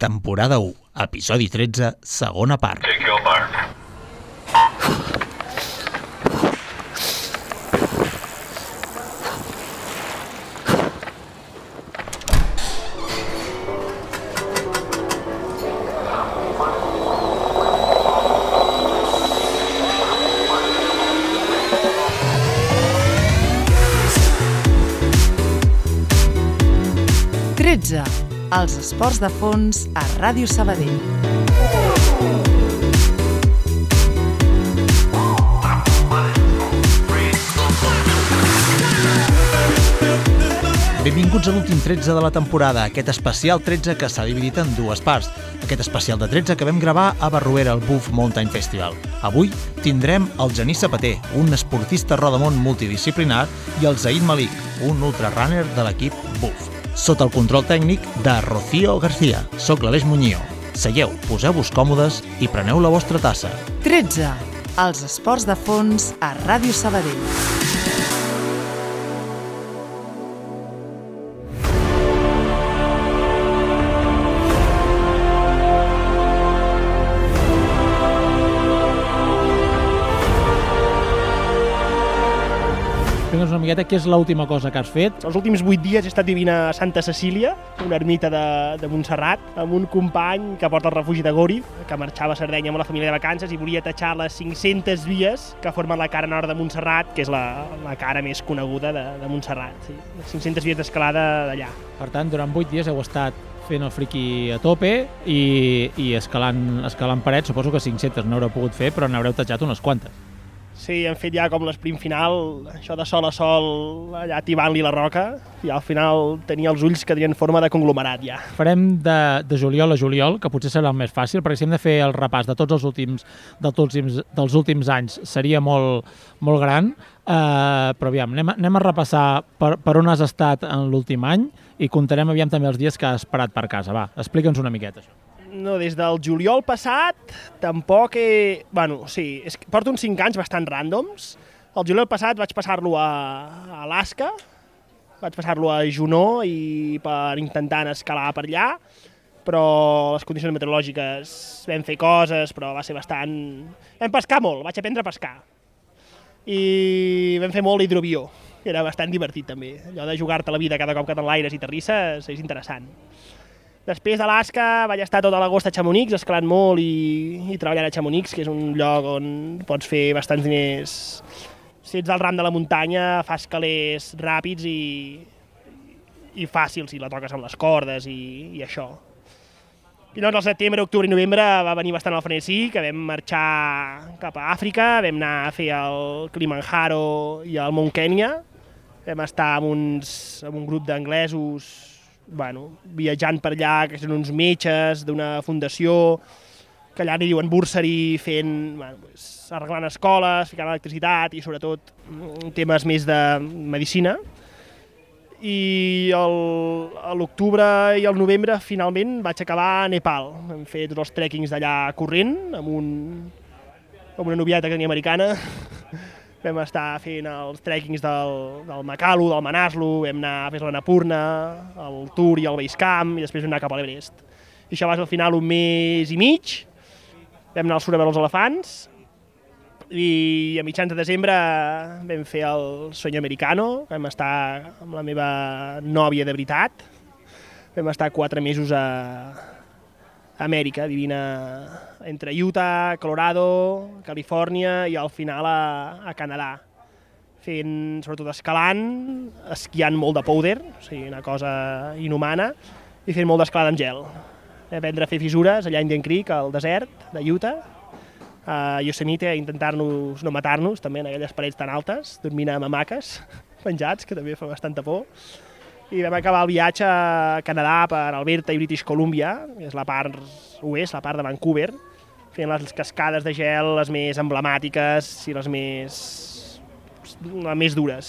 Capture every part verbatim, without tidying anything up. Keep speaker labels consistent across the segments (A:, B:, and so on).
A: temporada u, episodi tretze, segona part.
B: Take your mark.
C: tretze. Els esports de fons a Ràdio Sabadell.
A: Benvinguts a l'últim tretze de la temporada, aquest especial tretze que s'ha dividit en dues parts. Aquest especial de tretze que vam gravar a Barruera, al Buff Mountain Festival. Avui tindrem el Genís Sabater, un esportista rodamont multidisciplinar, i el Zaid Malik, un ultrarunner de l'equip Buff. Sota el control tècnic de Rocío García. Soc l'Aleix Muñió. Seieu, poseu-vos còmodes i preneu la vostra tassa.
C: tretze. Els esports de fons a Ràdio Sabadell.
D: Explica'ns una miqueta què és l'última cosa que has fet.
E: Els últims vuit dies he estat vivint a Santa Cecília, una ermita de, de Montserrat, amb un company que porta el refugi de Gòriz, que marxava a Sardenya amb la família de vacances i volia tatxar les cinc-centes vies que formen la cara nord de Montserrat, que és la, la cara més coneguda de, de Montserrat. Sí. Les cinc-centes vies d'escalada d'allà.
D: Per tant, durant vuit dies heu estat fent el friqui a tope i, i escalant, escalant parets. Suposo que cinc-centes no haureu pogut fer, però n'haureu tatxat unes quantes.
E: Sí, hem fet ja com l'esprint final, això de sol a sol, allà tibant-li la roca, i al final tenia els ulls que tenien forma de conglomerat ja.
D: Farem de, de juliol a juliol, que potser serà el més fàcil, perquè si hem de fer el repàs de tots els últims, dels últims, dels últims anys seria molt, molt gran, eh, però aviam, anem, anem a repassar per, per on has estat en l'últim any i comptarem aviam també els dies que has parat per casa. Va, explica'ns una miqueta això.
E: No, des del juliol passat tampoc he... Bueno, sí, és que porto uns cinc anys bastant ràndoms. El juliol passat vaig passar-lo a, a Alaska, vaig passar-lo a Juneau i per intentant escalar per allà, però les condicions meteorològiques vam fer coses, però va ser bastant... Vam pescar molt, vaig aprendre a pescar. I vam fer molt hidroavió, era bastant divertit també. Allò de jugar-te la vida cada cop que t'enlaires i terrisses és interessant. Després d'Alaska vaig estar tot l'agost a Chamonix, escalant molt i, i treballant a Chamonix, que és un lloc on pots fer bastants diners. Si ets al ram de la muntanya, fas calés ràpids i, i fàcils, si la toques amb les cordes i, i això. I doncs al setembre, octubre i novembre va venir bastant el frenesí, que vam marxar cap a Àfrica, vam anar a fer el Kilimanjaro i el Mont Kenya, vam estar amb, uns, amb un grup d'anglesos bueno, viatjant per allà, que són uns metges d'una fundació, que allà n'hi diuen bursary, fent, bueno, pues, arreglant escoles, ficant electricitat i sobretot temes més de medicina. I el, a l'octubre i el novembre finalment vaig acabar a Nepal. Hem fet tots els trekkings d'allà corrent, amb, un, amb una novieta que tenia americana. Vam estar fent els trekkings del, del Makalu, del Manaslu, vam anar a fer l'Annapurna, el Tour i el Basecamp, i després vam anar cap a l'Everest. I això va ser al final un mes i mig, vam anar al sud a veure els elefants, i a mitjans de desembre vam fer el Sueño Americano, vam estar amb la meva nòvia de veritat, vam estar quatre mesos a Amèrica, vivint a, entre Utah, Colorado, Califòrnia i al final a, a Canadà, fent sobretot escalant, esquiant molt de powder, o sigui, una cosa inhumana, i fent molt d'escalada amb gel. Vam aprendre a fer fissures allà a Indian Creek, al desert de Utah, a Yosemite, a intentar-nos no matar-nos, també en aquelles parets tan altes, dormint amb hamaques penjats, que també fa bastanta por. I vam acabar el viatge a Canadà per Alberta i British Columbia, que és la part oest, la part de Vancouver, fent les cascades de gel les més emblemàtiques i les més, les més dures.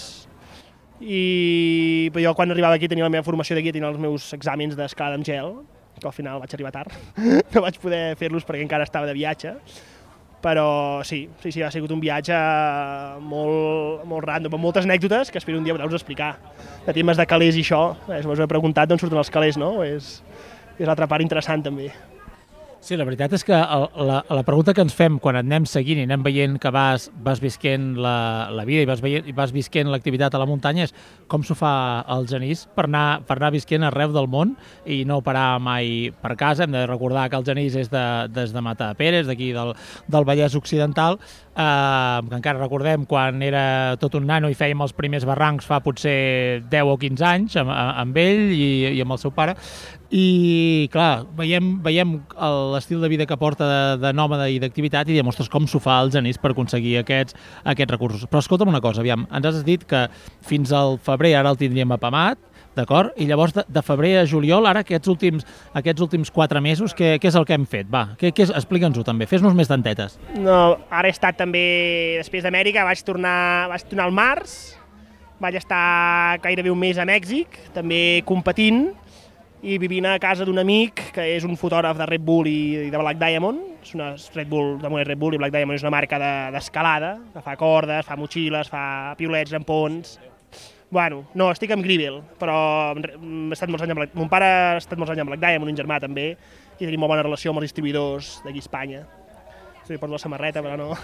E: I jo quan arribava aquí tenia la meva formació de guia, tenia els meus exàmens d'escalada amb gel, que al final vaig arribar tard, no vaig poder fer-los perquè encara estava de viatge. Però sí, sí, sí, ha sigut un viatge molt, molt random, amb moltes anècdotes que espero un dia poder-vos explicar. De temes de calés i això, eh, si us ho he preguntat d'on surten els calés, no? És, és l'altra part interessant també.
D: Sí, la veritat és que el, la, la pregunta que ens fem quan et anem seguint i anem veient que vas, vas visquent la, la vida i vas, veient, i vas visquent l'activitat a la muntanya és com s'ho fa el Genís per anar, per anar visquent arreu del món i no parar mai per casa. Hem de recordar que el Genís és de, des de Matadepera, d'aquí del, del Vallès Occidental, eh, que encara recordem quan era tot un nano i fèiem els primers barrancs fa potser deu o quinze anys amb, amb ell i, i amb el seu pare. I, clar, veiem, veiem l'estil de vida que porta de, de nòmada i d'activitat i demostres com s'ho fa el Genís per aconseguir aquests, aquests recursos. Però escolta'm una cosa, aviam, ens has dit que fins al febrer ara el tindríem apamat, d'acord? I llavors de, de febrer a juliol, ara aquests últims, aquests últims quatre mesos, què, què és el que hem fet? Va, què, què és? Explica'ns-ho també, fes-nos més tantetes.
E: No, ara he estat també, després d'Amèrica, vaig tornar, vaig tornar al març, vaig estar gairebé un mes a Mèxic, també competint, i vivint a casa d'un amic que és un fotògraf de Red Bull i de Black Diamond. És una Red Bull, de Red Bull i Black Diamond és una marca d'escalada, de, que fa cordes, fa motxilles, fa piulets en ponts. Bueno, no, estic amb Grivel, però he estat molts anys amb Black... mon pare ha estat molts anys amb Black Diamond, un germà també, i tenim molt bona relació amb els distribuïdors d'aquí a Espanya. Sí, porto la samarreta, però no.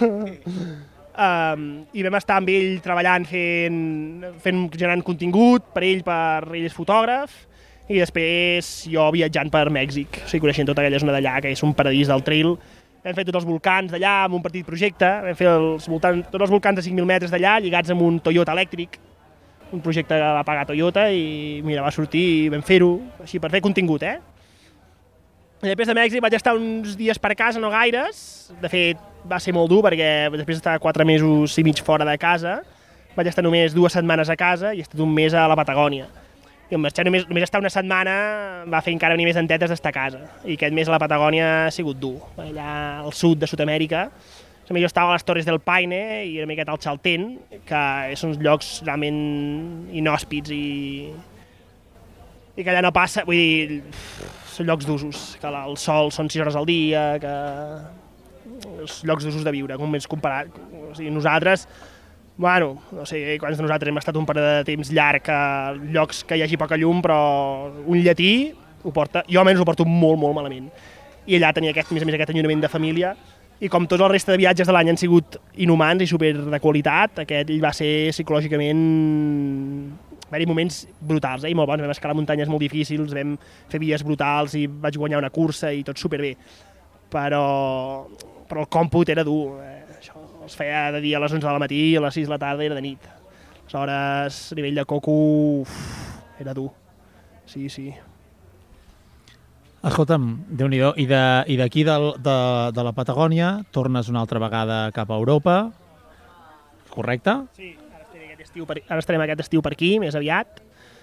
E: Um, I vam estar amb ell treballant, fent, fent generant contingut per ell, per ell és fotògraf, i després jo viatjant per Mèxic, o sigui, coneixent tota aquella zona d'allà, que és un paradís del trail. Hem fet tots els volcans d'allà amb un petit projecte, vam fer els voltants, tots els volcans de cinc mil metres d'allà lligats amb un Toyota elèctric, un projecte que va pagar Toyota i mira, va sortir i vam fer-ho, així per fer contingut, eh? I després de Mèxic vaig estar uns dies per casa, no gaires, de fet va ser molt dur perquè després d'estar quatre mesos i mig fora de casa, vaig estar només dues setmanes a casa i he estat un mes a la Patagònia. I marxar només, només estar una setmana va fer encara venir més entetes d'estar a casa. I aquest mes a la Patagònia ha sigut dur. Allà al sud de Sud-amèrica, jo estava a les Torres del Paine i una miqueta al Chaltén, que són uns llocs realment inhòspits i, i que allà no passa, vull dir, són llocs d'usos, que el sol són sis hores al dia, que els llocs d'usos de viure, com més comparat. O sigui, nosaltres, bueno, no sé quants de nosaltres hem estat un període de temps llarg a llocs que hi hagi poca llum, però un llatí ho porta, jo almenys ho porto molt, molt malament. I allà tenia aquest, més a més aquest enllunament de família, i com tota la resta de viatges de l'any han sigut inhumans i super de qualitat, aquest va ser psicològicament... Va haver moments brutals, eh? I molt bons, vam escalar muntanyes molt difícils, vam fer vies brutals i vaig guanyar una cursa i tot superbé. Però, però el còmput era dur, eh? Això els feia de dia a les onze de la matí i a les sis de la tarda era de nit. Aleshores, a nivell de coco, uf, era dur. Sí, sí.
D: Escolta'm, Déu-n'hi-do, i d'aquí de, de, de la Patagònia tornes una altra vegada cap a Europa, correcte?
E: Sí, ara estarem aquest estiu per, ara estarem aquest estiu per aquí, més aviat.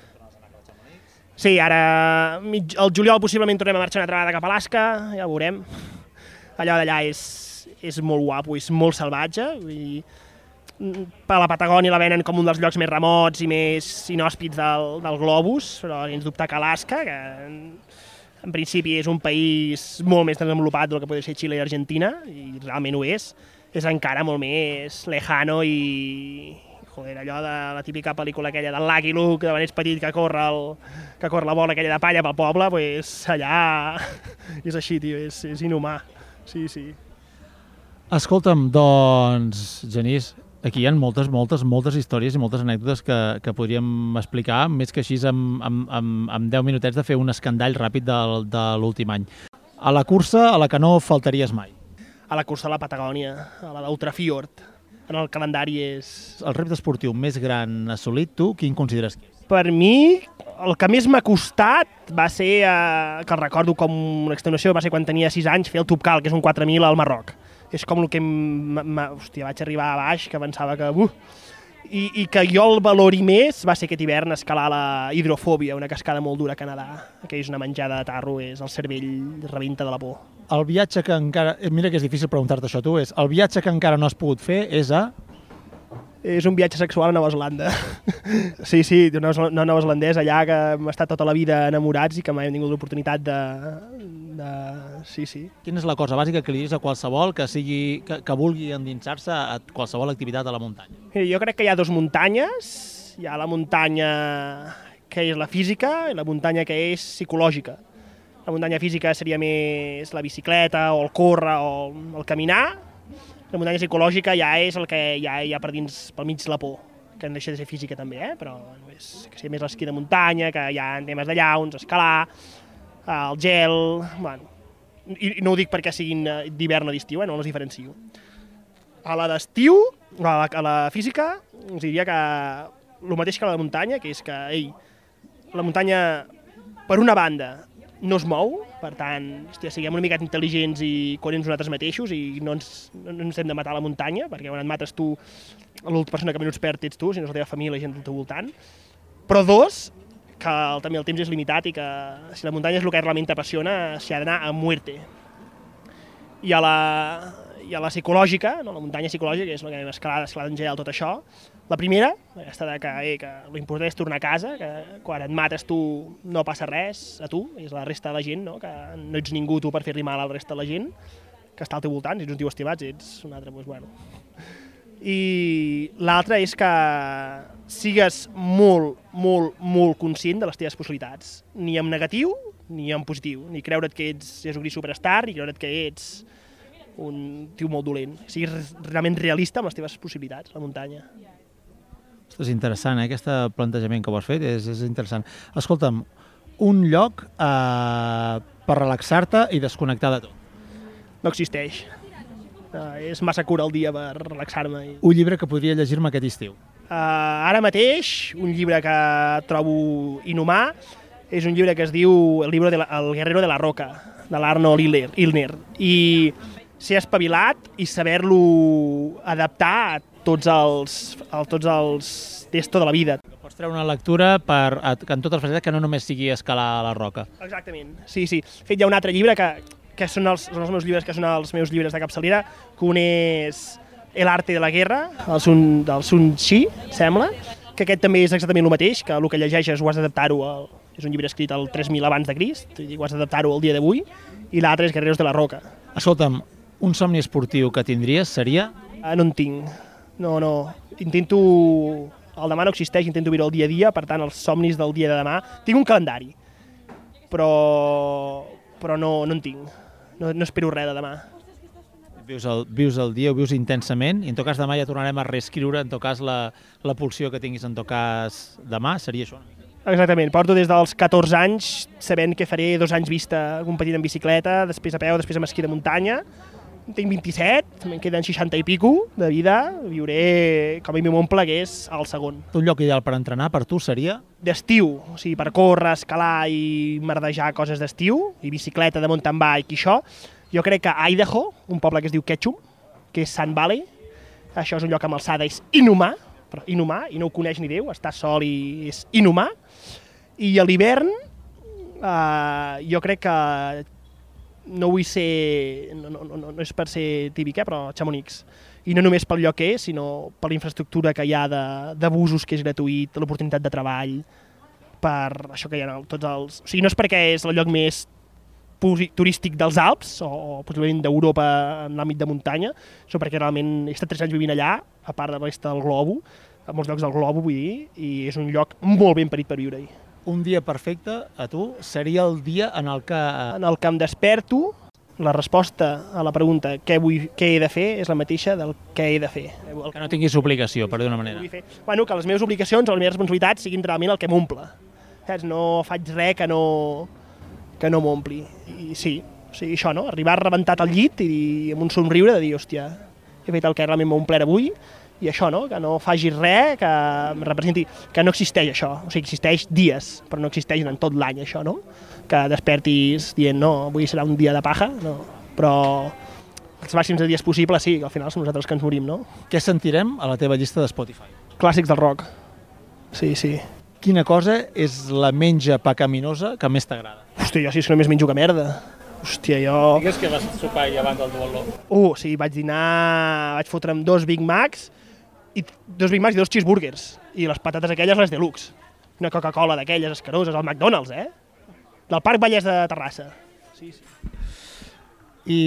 E: Sí, ara el juliol possiblement tornem a marxar una altra vegada cap a Alaska, ja ho veurem. Allò d'allà és, és molt guapo, és molt salvatge, vull dir, per la Patagònia la venen com un dels llocs més remots i més inhòspits del, del globus, però ens dubta que Alaska, que en principi és un país molt més desenvolupat del que pot ser Xile i Argentina, i realment ho és, és encara molt més lejano i, joder, allò de la típica pel·lícula aquella del Lucky Luke, de quan ets petit que corre, el, que corre la bola aquella de palla pel poble, pues allà és així, tio, és, és inhumà, sí, sí.
D: Escolta'm, doncs, Genís, aquí hi ha moltes, moltes, moltes històries i moltes anècdotes que, que podríem explicar, més que així amb, amb, amb, amb deu minutets de fer un escandall ràpid de, de l'últim any. A la cursa, a la que no faltaries mai?
E: A la cursa a la Patagònia, a la d'Ultrafjord, en el calendari és...
D: El repte esportiu més gran assolit, tu, quin consideres que és?
E: Per mi, el que més m'ha costat va ser, eh, que el recordo com una extenuació, va ser quan tenia sis anys, fer el Toubkal, que és un quatre mil al Marroc. És com el que hòstia, vaig arribar a baix, que pensava que... Uh, i, I que jo el valori més va ser aquest hivern escalar la hidrofòbia, una cascada molt dura a Canadà, que és una menjada de tarro, és el cervell rebenta de la por.
D: El viatge que encara... Mira que és difícil preguntar-te això tu, és el viatge que encara no has pogut fer és a...
E: És un viatge sexual a Nova Zelanda. Sí, sí, no neozelandès, allà que hem estat tota la vida enamorats i que mai hem tingut l'oportunitat de, de... Sí, sí.
D: Quina és la cosa bàsica que li dius a qualsevol que, sigui, que, que vulgui endinsar-se a qualsevol activitat a la muntanya?
E: Jo crec que hi ha dues muntanyes. Hi ha la muntanya que és la física i la muntanya que és psicològica. La muntanya física seria més la bicicleta o el córrer o el caminar. La muntanya psicològica ja és el que hi ha, hi ha per dins, pel mig la por, que no deixa de ser física també, eh? Però bueno, és, que sigui més l'esquí de muntanya, que hi ha temes de llauns, escalar, el gel... Bueno, i no ho dic perquè siguin d'hivern o d'estiu, eh? No les diferencio. A la d'estiu, a, a la física, us diria que el mateix que a la muntanya, que és que, ei, la muntanya, per una banda, no es mou, per tant, hòstia, siguem una mica intel·ligents i coherents nosaltres mateixos i no ens, no ens hem de matar a la muntanya, perquè quan et mates tu, l'última persona que menys perd ets tu, si no és la teva família i la gent al teu voltant. Però dos, que el, també el temps és limitat i que si la muntanya és el que realment t'apassiona, s'hi ha d'anar a muerte. I a la, i a la psicològica, no, la muntanya psicològica, que és la que hem escalat, escalat en gel, tot això, la primera, aquesta de que, eh, que l'important és tornar a casa, que quan et mates tu no passa res a tu, és la resta de la gent, no? Que no ets ningú tu per fer-li mal a la resta de la gent que està al teu voltant, si ets un tio estimat, si ets un altre, doncs bueno. I l'altra és que sigues molt, molt, molt conscient de les teves possibilitats, ni en negatiu ni en positiu, ni creure't que ets Jesucrist superstar, ni creure't que ets un tio molt dolent. Siguis realment realista amb les teves possibilitats, la muntanya.
D: És interessant, eh? Aquest plantejament que ho has fet és, és interessant. Escolta'm, un lloc eh, per relaxar-te i desconnectar de tot.
E: No existeix. Uh, és massa cura el dia per relaxar-me. I...
D: Un llibre que podria llegir-me aquest estiu.
E: Uh, ara mateix, un llibre que trobo inhumà, és un llibre que es diu El libro de la, El guerrero de la roca, de l'Arnold Ilner. I ser espavilat i saber-lo adaptar a tots els, a tots els testo de la vida.
D: Pots treure una lectura per, que en totes les facetes que no només sigui escalar a la roca.
E: Exactament, sí, sí. De fet, hi ha un altre llibre que, que són, els, són els meus llibres, que són els meus llibres de capçalera, que un és El arte de la guerra, el Sun, del Sun Tzu, sembla, que aquest també és exactament el mateix, que el que llegeixes ho has d'adaptar-ho, al, és un llibre escrit al tres mil abans de Crist, ho has d'adaptar-ho al dia d'avui, i l'altre és Guerreros de la roca.
D: Escolta'm, un somni esportiu que tindries seria?
E: Ah, no en tinc. No, no. Intento... El demà no existeix, intento viure el dia a dia, per tant, els somnis del dia de demà... Tinc un calendari, però, però no, no en tinc. No, no espero res de demà.
D: Vius el, vius el dia, ho vius intensament, i en tot cas demà ja tornarem a reescriure, en tot cas la, la pulsió que tinguis en tot cas demà, seria això.
E: Exactament, porto des dels catorze anys sabent que faré dos anys vista competint en bicicleta, després a peu, després amb esquí de muntanya. Tinc vint-i-set, me'n queden seixanta i pico de vida, viuré com a mi m'omple, que és el segon.
D: Un lloc ideal per entrenar per tu seria?
E: D'estiu, o sigui, per córrer, escalar i merdejar coses d'estiu, i bicicleta de mountain bike i això, jo crec que Idaho, un poble que es diu Ketchum, que és Sun Valley, això és un lloc amb alçada, és inhumà, però inhumà, i no ho coneix ni Déu, està sol i és inhumà. I a l'hivern, eh, jo crec que no vull ser, no, no, no, no és per ser típic, eh, però Chamonix. I no només pel lloc que és, sinó per la infraestructura que hi ha de, de busos, que és gratuït, l'oportunitat de treball, per això que hi ha tots els... O sigui, no és perquè és el lloc més turístic dels Alps, o, o possiblement d'Europa en l'àmbit de muntanya, sinó perquè realment he estat tres anys vivint allà, a part de la resta del globo, a molts llocs del globo, vull dir, i és un lloc molt ben parit per viure-hi.
D: Un dia perfecte, a tu, seria el dia en el que...
E: En el que em desperto, la resposta a la pregunta què, vull, què he de fer és la mateixa del què he de fer.
D: El que no tinguis obligació, per dir-ho d'una manera.
E: Bueno, que les meves obligacions o les meves responsabilitats siguin realment el que m'omple. No faig res que no, que no m'ompli. I sí, o sigui, això, no? Arribar rebentat al llit i amb un somriure de dir, hòstia, he fet el que realment m'ha omplert avui, i això, no? Que no facis res que em representi, que no existeix això, o sigui, existeix dies, però no existeix en tot l'any això, no? Que despertis dient, no, avui serà un dia de paja, no, però els màxims de dies possibles, sí, que al final som nosaltres que ens morim, no?
D: Què sentirem a la teva llista de Spotify?
E: Clàssics del rock, sí, sí.
D: Quina cosa és la menja pecaminosa que més t'agrada?
E: Hòstia, jo sí que només menjo que merda. Hòstia, jo...
D: Digues que vas sopar i abans del duatló.
E: Uh, sí, vaig dinar, vaig fotre'm dos Big Macs, i dos Big Macs i dos cheeseburgers, i les patates aquelles, les deluxe. Una Coca-Cola d'aquelles escaroses, al McDonald's, eh? Del Parc Vallès de Terrassa. Sí, sí.
D: I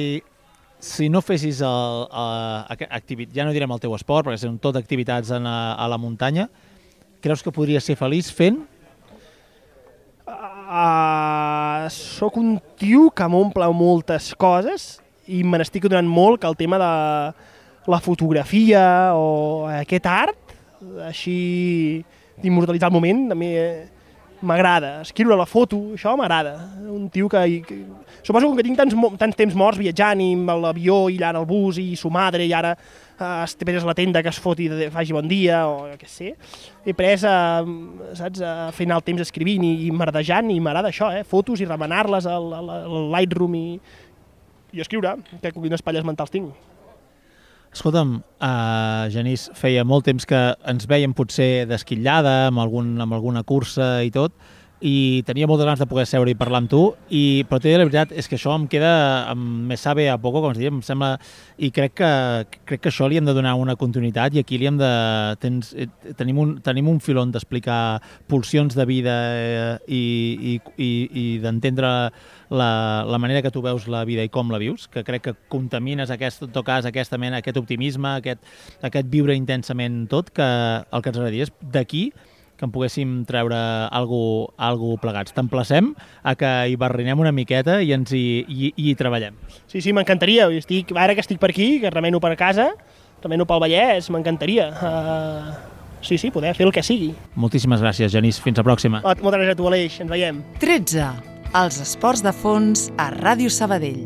D: si no fessis el, el, activit, ja no direm el teu esport, perquè són tot activitats a, a la muntanya, creus que podries ser feliç fent?
E: Uh, sóc un tio que m'omple moltes coses i me n'estic donant molt que el tema de la fotografia o aquest art, així d'immortalitzar el moment, també m'agrada. Escriure la foto, això m'agrada. Un tio que... que suposo que tinc tants, tants temps morts viatjant i amb l'avió i allà en el bus i su madre i ara eh, es pres la tenda que es foti, faci bon dia o què sé. He pres, eh, saps, a fer anar el temps escrivint i, i merdejant i m'agrada això, eh? Fotos i remenar-les al, al, al Lightroom i, i escriure, que quines palles mentals tinc.
D: Escolta'm, uh, Genís, feia molt temps que ens veiem potser d'esquitllada, amb, algun, amb alguna cursa i tot, i tenia moltes ganes de poder seure i parlar amb tu, i, però t'he dit la veritat, és que això em queda, em, me sabe a poco, com es diu, em sembla, i crec que, crec que això li hem de donar una continuïtat i aquí li hem de... Tens, tenim, un, tenim un filon d'explicar pulsions de vida eh, i, i, i, i d'entendre la, la manera que tu veus la vida i com la vius, que crec que contamines aquest, en tot cas, aquesta mena, aquest optimisme, aquest, aquest viure intensament tot, que el que ens agradaria és d'aquí que en poguéssim treure algo, algo plegats. T'emplacem a que hi barrinem una miqueta i ens hi, hi, hi treballem.
E: Sí, sí, m'encantaria. Estic, ara que estic per aquí, que remeno per casa, remeno pel Vallès, m'encantaria. Uh, sí, sí, poder fer el que sigui.
D: Moltíssimes gràcies, Genís. Fins la pròxima.
E: Moltes gràcies a tu, Aleix. Ens veiem.
C: tretze. Els esports de fons a Ràdio Sabadell.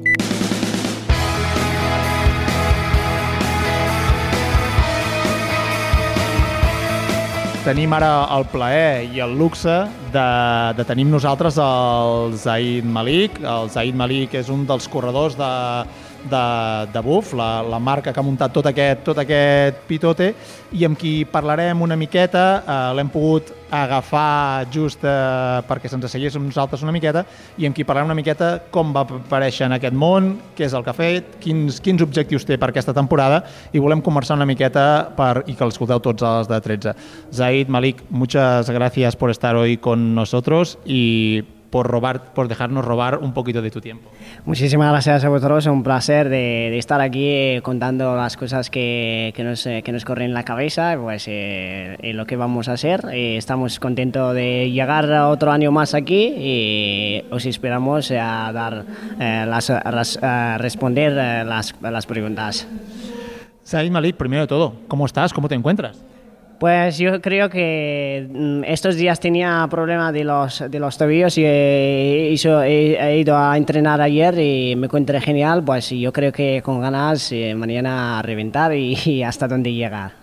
D: Tenim ara el plaer i el luxe de, de tenir amb nosaltres el Zaid Malik. El Zaid Malik és un dels corredors de, de, de B U F, la, la marca que ha muntat tot aquest, tot aquest pitote, i amb qui parlarem una miqueta. Eh, l'hem pogut agafar just eh, perquè se'ns seguís amb nosaltres una miqueta, i amb qui parlarem una miqueta com va aparèixer en aquest món, què és el que ha fet, quins, quins objectius té per aquesta temporada, i volem conversar una miqueta per, i que l'escolteu tots els de tretze. Zaid Malik, muchas gracias por estar hoy con nosotros y por robar, por dejarnos robar un poquito de tu tiempo.
B: Muchísimas gracias a vosotros, es un placer de, de estar aquí eh, contando las cosas que, que, nos, eh, que nos corren en la cabeza, pues eh, en lo que vamos a hacer. Eh, estamos contentos de llegar otro año más aquí y os esperamos a dar eh, las, a responder eh, las, las preguntas.
D: Zaid Malik, primero de todo, ¿cómo estás? ¿Cómo te encuentras?
B: Pues yo creo que estos días tenía problemas de los, de los tobillos y he, hizo, he, he ido a entrenar ayer y me encontré genial, pues yo creo que con ganas eh, mañana a reventar y, y hasta dónde llegar.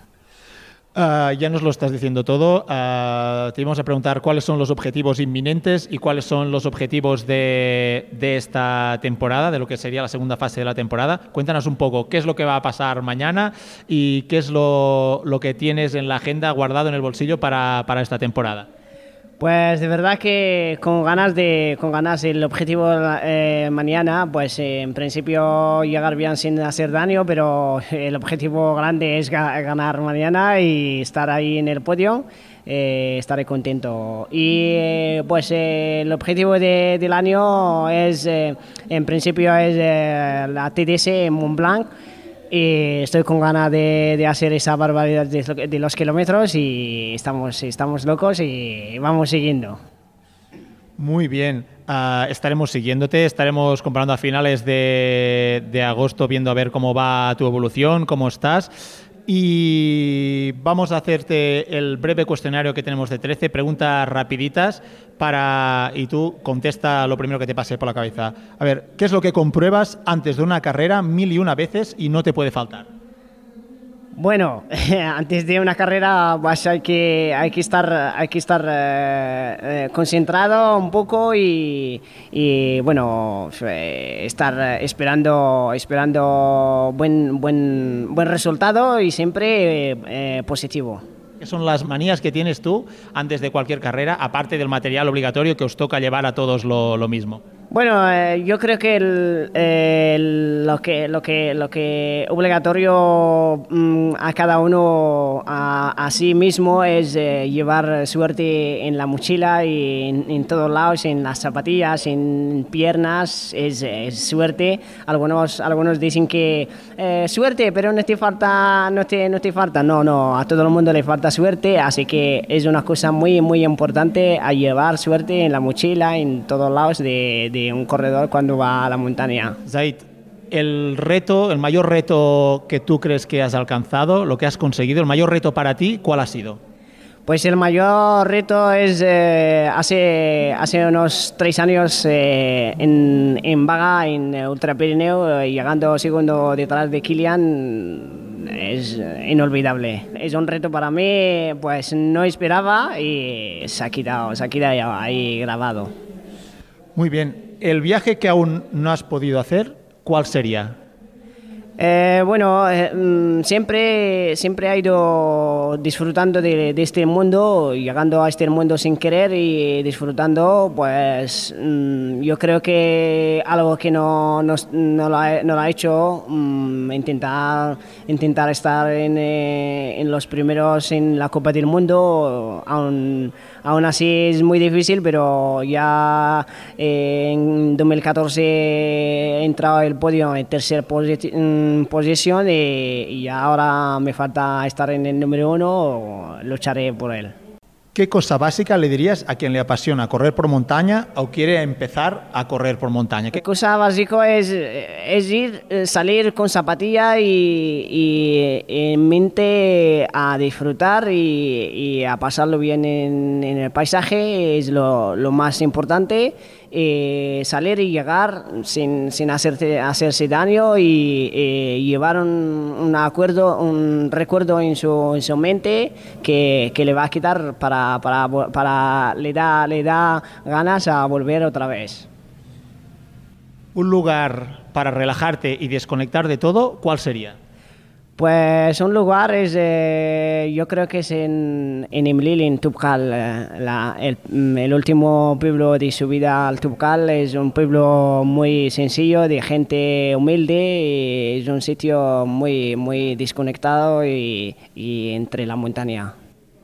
D: Uh, ya nos lo estás diciendo todo. Uh, te íbamos a preguntar cuáles son los objetivos inminentes y cuáles son los objetivos de, de esta temporada, de lo que sería la segunda fase de la temporada. Cuéntanos un poco qué es lo que va a pasar mañana y qué es lo, lo que tienes en la agenda guardado en el bolsillo para, para esta temporada.
B: Pues de verdad que con ganas de con ganas el objetivo eh, mañana, pues eh, en principio llegar bien sin hacer daño, pero el objetivo grande es ga- ganar mañana y estar ahí en el podio. Eh, estaré contento. Y eh, pues eh, el objetivo de, del año es, eh, en principio es eh, la T D S en Mont Blanc. Y estoy con ganas de, de hacer esa barbaridad de, de los kilómetros y estamos, estamos locos y vamos siguiendo.
D: Muy bien, uh, estaremos siguiéndote, estaremos comparando a finales de, de agosto viendo a ver cómo va tu evolución, cómo estás. Y vamos a hacerte el breve cuestionario que tenemos de trece preguntas rapiditas para y tú contesta lo primero que te pase por la cabeza. A ver, ¿qué es lo que compruebas antes de una carrera mil y una veces y no te puede faltar?
B: Bueno, antes de una carrera pues hay que hay que estar hay que estar eh, eh, concentrado un poco y, y bueno eh, estar esperando esperando buen buen buen resultado y siempre eh, eh, positivo.
D: ¿Qué son las manías que tienes tú antes de cualquier carrera, aparte del material obligatorio que os toca llevar a todos lo, lo mismo?
B: Bueno, eh, yo creo que, el, eh, el- lo que lo que lo que obligatorio mm, a cada uno a, a sí mismo es eh, llevar suerte en la mochila y en, en todos lados, en las zapatillas, en piernas, es, es suerte. Algunos algunos dicen que eh, suerte, pero no te falta no te no te falta. No, no, a todo el mundo le falta suerte, así que es una cosa muy muy importante a llevar suerte en la mochila, en todos lados de, de un corredor cuando va a la montaña.
D: Zaid, el reto, el mayor reto que tú crees que has alcanzado, lo que has conseguido, el mayor reto para ti, ¿cuál ha sido?
B: Pues el mayor reto es eh, hace, hace unos tres años eh, en, en Vaga, en Ultra Pirineo, eh, llegando segundo detrás de Kilian, es inolvidable. Es un reto para mí, pues no esperaba y se ha quedado, se ha quedado ahí grabado.
D: Muy bien. El viaje que aún no has podido hacer, ¿cuál sería?
B: Eh, bueno, eh, mm, siempre, siempre he ido disfrutando de, de este mundo, llegando a este mundo sin querer y disfrutando, pues mm, yo creo que algo que no, no, no, lo, ha, no lo ha hecho, mm, intentar, intentar estar en, eh, en los primeros en la Copa del Mundo, aún, aún así es muy difícil, pero ya eh, en dos mil catorce he entrado al podio en tercer posición posición y, y ahora me falta estar en el número uno, lucharé por él.
D: ¿Qué cosa básica le dirías a quien le apasiona correr por montaña o quiere empezar a correr por montaña? ¿Qué
B: La cosa básica es, es ir, salir con zapatilla y, y en mente a disfrutar y, y a pasarlo bien en, en el paisaje, es lo, lo más importante. Eh, salir y llegar sin, sin hacerse, hacerse daño y eh, llevar un, un acuerdo, un recuerdo en su, en su mente que, que le va a quitar para, para, para le da, le da ganas a volver otra vez.
D: Un lugar para relajarte y desconectar de todo, ¿cuál sería?
B: Pues un lugar es, eh, yo creo que es en, en Imlil, en Tubkal, eh, la, el, el último pueblo de subida al Tubkal. Es un pueblo muy sencillo, de gente humilde, y es un sitio muy, muy desconectado y, y entre la montaña.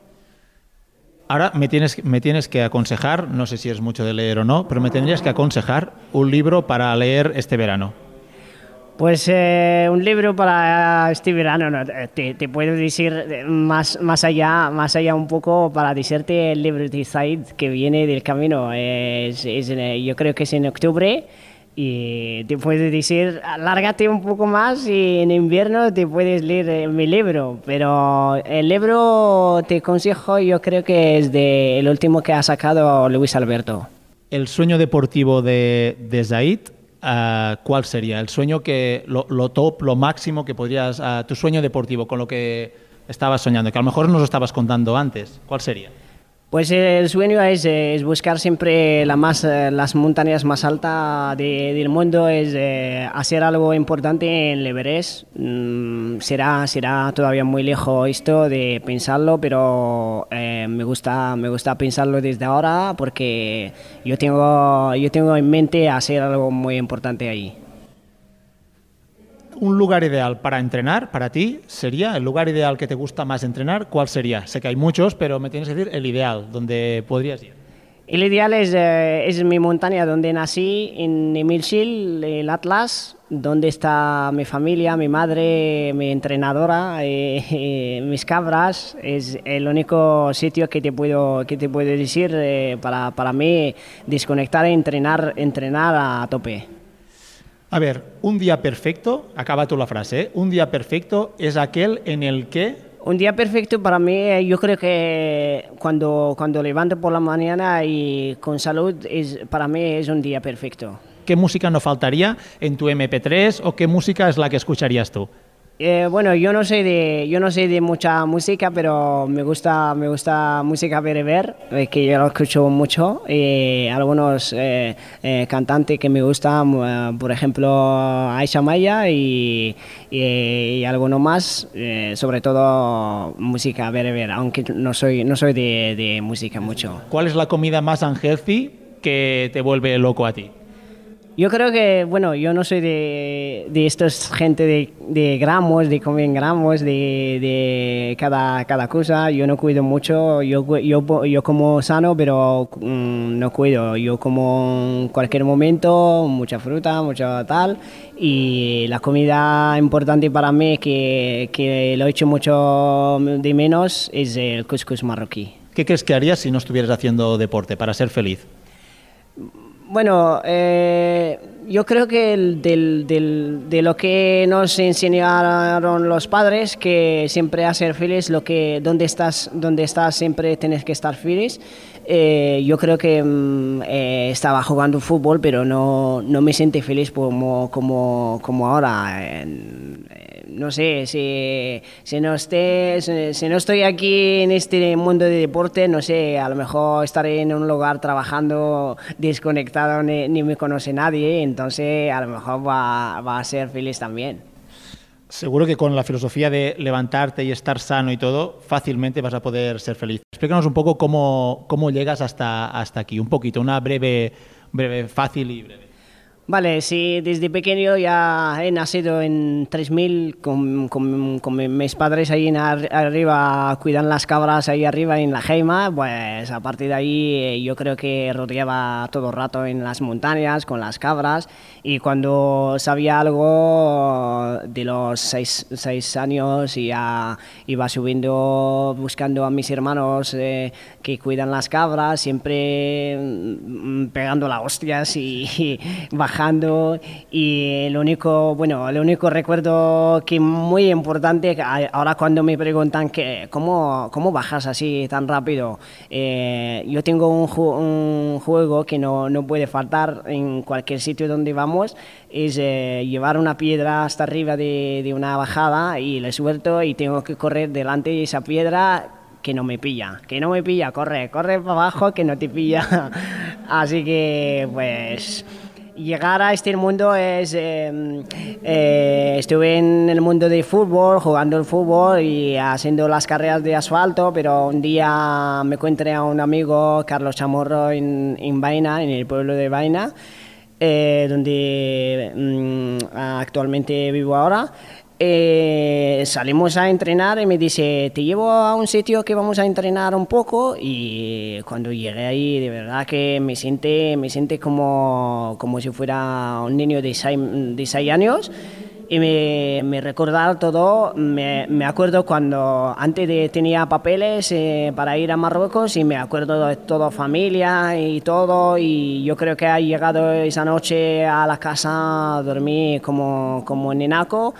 D: Ahora me tienes, me tienes que aconsejar, no sé si es mucho de leer o no, pero me tendrías que aconsejar un libro para leer este verano.
B: Pues eh, un libro para este verano, no, te, te puedo decir más, más allá, más allá un poco para decirte el libro de Zaid que viene del camino. Es, es, yo creo que es en octubre y te puedo decir, lárgate un poco más y en invierno te puedes leer mi libro. Pero el libro te aconsejo, yo creo que es de el último que ha sacado Luis Alberto.
D: El sueño deportivo de, de Zaid. Uh, ¿Cuál sería? El sueño que, lo, lo top, lo máximo que podrías, uh, tu sueño deportivo, con lo que estabas soñando, que a lo mejor nos lo estabas contando antes, ¿cuál sería?
B: Pues el sueño es, es buscar siempre la más, las montañas más altas de, del mundo, es eh, hacer algo importante en el Everest. Mm, será, será todavía muy lejos esto de pensarlo, pero eh, me gusta, me gusta pensarlo desde ahora porque yo tengo, yo tengo en mente hacer algo muy importante ahí.
D: Un lugar ideal para entrenar, para ti, sería el lugar ideal que te gusta más entrenar, ¿cuál sería? Sé que hay muchos, pero me tienes que decir el ideal, donde podrías ir.
B: El ideal es, eh, es mi montaña donde nací, en Emilchil, el Atlas, donde está mi familia, mi madre, mi entrenadora, eh, eh, mis cabras. Es el único sitio que te puedo, que te puedo decir eh, para, para mí desconectar e entrenar, entrenar a tope.
D: A ver, un día perfecto, acaba tú la frase, ¿eh? Un día perfecto es aquel en el que...
B: Un día perfecto para mí, yo creo que cuando, cuando levanto por la mañana y con salud, es, para mí es un día perfecto.
D: ¿Qué música no faltaría en tu eme pe tres o qué música es la que escucharías tú?
B: Eh, bueno, yo no sé de yo no sé de mucha música, pero me gusta me gusta música bereber, eh, que yo lo escucho mucho. Y algunos eh, eh, cantantes que me gustan, eh, por ejemplo, Aisha Maya y, y, y alguno más, eh, sobre todo música bereber, aunque no soy no soy de, de música mucho.
D: ¿Cuál es la comida más unhealthy que te vuelve loco a ti?
B: Yo creo que, bueno, yo no soy de, de estos gente de, de gramos, de comer gramos, de, de cada, cada cosa. Yo no cuido mucho, yo, yo, yo como sano, pero mmm, no cuido. Yo como en cualquier momento, mucha fruta, mucho tal. Y la comida importante para mí, que, que lo he hecho mucho de menos, es el couscous marroquí.
A: ¿Qué crees que harías si no estuvieras haciendo deporte para ser feliz?
B: Bueno, eh, yo creo que el, del, del, de lo que nos enseñaron los padres, que siempre a ser feliz, lo que donde estás, donde estás siempre tienes que estar feliz. Eh, yo creo que mm, eh, estaba jugando fútbol, pero no, no me sentí feliz como, como, como ahora. Eh, no sé, si, si, no esté, si, si no estoy aquí en este mundo de deporte, no sé, a lo mejor estaré en un lugar trabajando desconectado, ni, ni me conoce nadie, entonces a lo mejor va, va a ser feliz también.
A: Seguro que con la filosofía de levantarte y estar sano y todo, fácilmente vas a poder ser feliz. Explícanos un poco cómo, cómo llegas hasta, hasta aquí, un poquito, una breve, breve, fácil y breve.
B: Vale, sí, desde pequeño ya he nacido en tres mil con, con, con mis padres ahí en ar, arriba, cuidan las cabras ahí arriba en la Jaima, pues a partir de ahí yo creo que rodeaba todo el rato en las montañas con las cabras, y cuando sabía algo de los seis, seis años ya iba subiendo buscando a mis hermanos eh, que cuidan las cabras, siempre pegando las hostias y, y bajando. Y el único, bueno, el único recuerdo que muy importante, ahora cuando me preguntan que cómo, cómo bajas así tan rápido, eh, yo tengo un, ju un juego que no, no puede faltar en cualquier sitio donde vamos, es eh, llevar una piedra hasta arriba de, de una bajada y le suelto y tengo que correr delante de esa piedra, que no me pilla, que no me pilla, corre, corre para abajo que no te pilla. Así que pues llegar a este mundo es, eh, eh, estuve en el mundo de fútbol, jugando el fútbol y haciendo las carreras de asfalto, pero un día me encontré a un amigo, Carlos Chamorro, en, en Baina, en el pueblo de Baina, eh, donde mm, actualmente vivo ahora. Eh, salimos a entrenar y me dice, te llevo a un sitio que vamos a entrenar un poco, y cuando llegué ahí de verdad que me siente, me siente como, como si fuera un niño de seis, de seis años, y me, me recordaba todo. Me, me acuerdo cuando antes de, tenía papeles eh, para ir a Marruecos, y me acuerdo de todo, familia y todo, y yo creo que he llegado esa noche a la casa, dormí como, como un nenaco.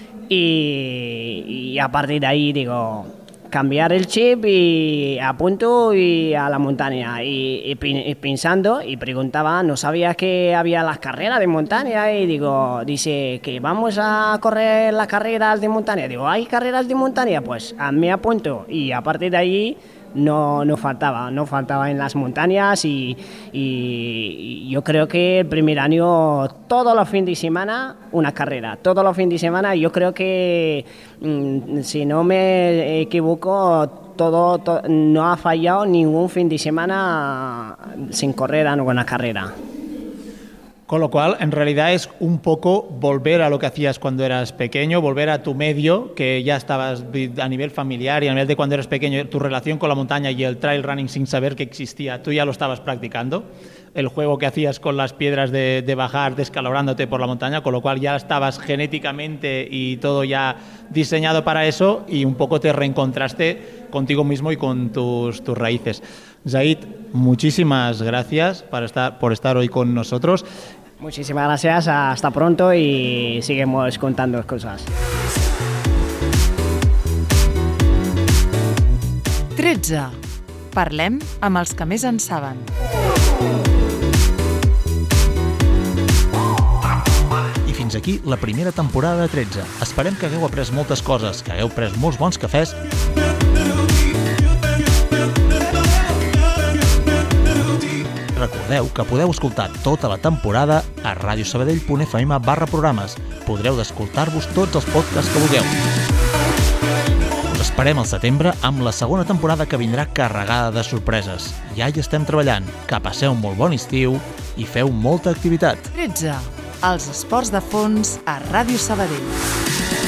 B: Y, y a partir de ahí digo, cambiar el chip y a punto y a la montaña. Y, y, y pensando y preguntaba, no sabía que había las carreras de montaña, y digo, dice que vamos a correr las carreras de montaña. Digo, ¿hay carreras de montaña? Pues a mí apunto, y a partir de ahí no, no faltaba, no faltaba en las montañas, y, y, y yo creo que el primer año, todos los fines de semana, una carrera, todos los fines de semana. Yo creo que, mmm, si no me equivoco, todo, todo, no ha fallado ningún fin de semana sin correr a una carrera.
A: Con lo cual, en realidad es un poco volver a lo que hacías cuando eras pequeño, volver a tu medio, que ya estabas a nivel familiar y a nivel de cuando eras pequeño, tu relación con la montaña y el trail running sin saber que existía, tú ya lo estabas practicando. El juego que hacías con las piedras de, de bajar, descalabrándote por la montaña, con lo cual ya estabas genéticamente y todo ya diseñado para eso, y un poco te reencontraste contigo mismo y con tus, tus raíces. Zaid, muchísimas gracias por estar, por estar hoy con nosotros.
B: Muchísimas gracias, hasta pronto y seguimos contando cosas.
C: tretze. Parlem amb els que més en saben.
A: I fins aquí la primera temporada de tretze. Esperem que hagueu après moltes coses, que hagueu pres molts bons cafès. Recordeu que podeu escoltar tota la temporada a radiosabadell.fm barra programes. Podreu d'escoltar-vos tots els podcasts que vulgueu. Us esperem al setembre amb la segona temporada que vindrà carregada de sorpreses. Ja hi estem treballant. Que passeu un molt bon estiu i feu molta activitat.
C: tretze. Els esports de fons a Ràdio Sabadell.